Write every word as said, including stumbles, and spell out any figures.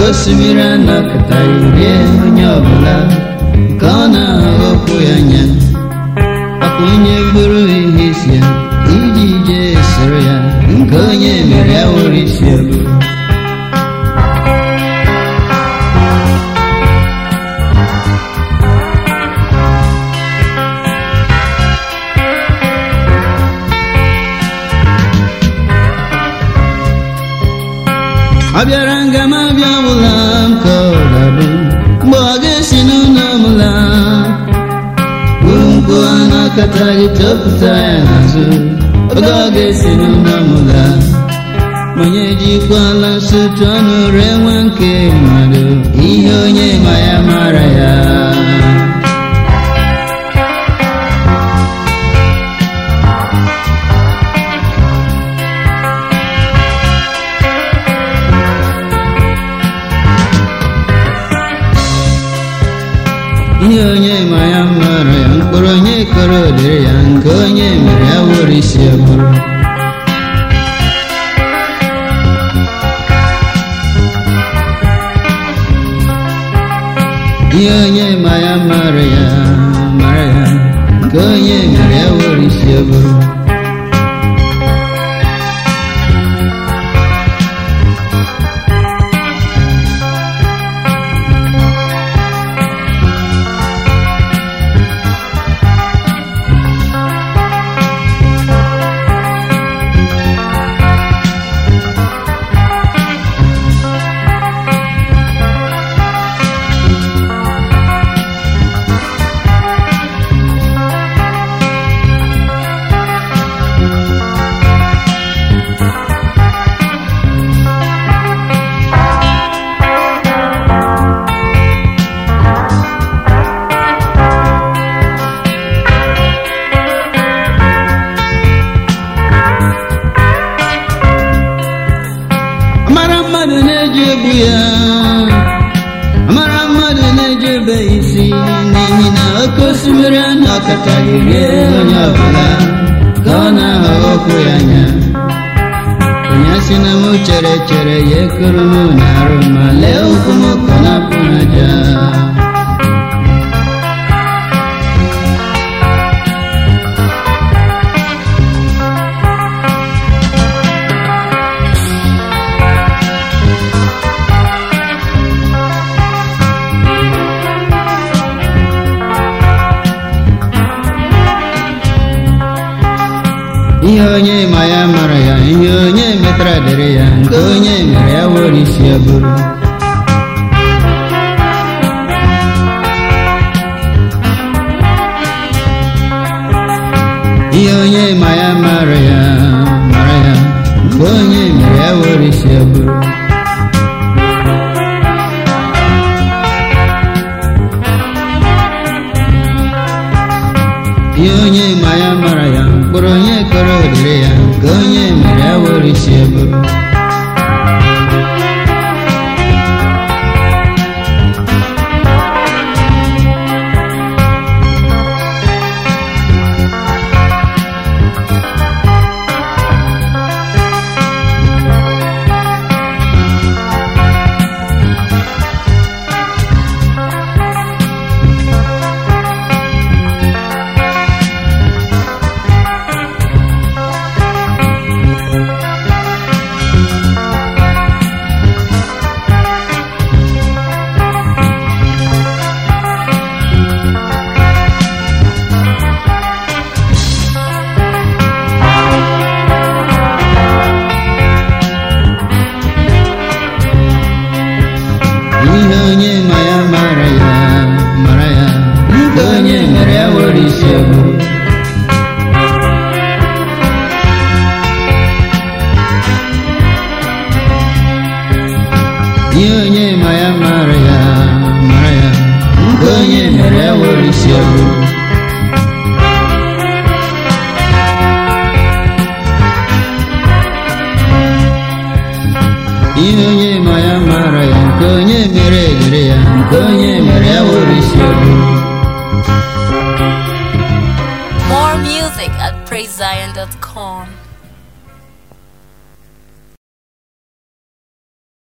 osimiri anọkọtaghị rie onye ọbụla nke ọ na-aghọkwu ya anya. Akwa onye bụrụ ihe isi ya iji jee soro ya, nke onye mere ya wụrụ isi ya bụ. Ọ bịara nga m abịa ọbụla m ka ọ ga-abụ mgbe ọ ga-esi n'ụlọ m laa. Mkpu a na-akataghị chọpụta ya n'azụ oge ọ ga-esi n'ụlọ m laa. Onye jikwala nsụtụ ọnụ ree nwa nke mmadụ, ihe onye ma ya mara ya. Ihe onye ma ya mara ya, mkpụrụ onye kọrọ dịrị ya, nke onye mere ya wụrụ isi ya bụrụ. Ihe onye ma ya mara ya mara ya, nke onye mere ya wụrụ isi ya bụrụ. Amara mmadụ na-eji egbu ya, amara mmadụ na-eji ebe isi, n'ihi na oke osimiri anọkọtaghị rie onye ọbụla ka ọ na-aghọkwu ya anya. Onye sị na m chere chere ya ekuru m n'arụ, ma lee ụkwụ m ka na-apụ n'aja. Ihe onye ma ya mara ya, ihe onye metara dịrị ya, nke onye mere ya wụrụ isi ya bụrụ. Ihe onye ma ya mara ya mara ya, nke onye mere ya wụrụ isi ya bụrụ. Ihe onye ma ya mara ya, mkpụrụ onye kọrọ dịrị ya, nke onye mere ya wụrụ isi ya bụrụ. Ihe onye ma ya mara ya mara ya, nke onye mere ya wụrụ isi ya bụrụ. Ihe onye ma ya mara ya mara ya, nke onye mere ya wụrụ isi ya bụrụ. Ihe onye ma ya mara ya, nke onye mere edere ya, nke onye mere ya wụrụ isi ya bụrụ. More music at praise zion dot com.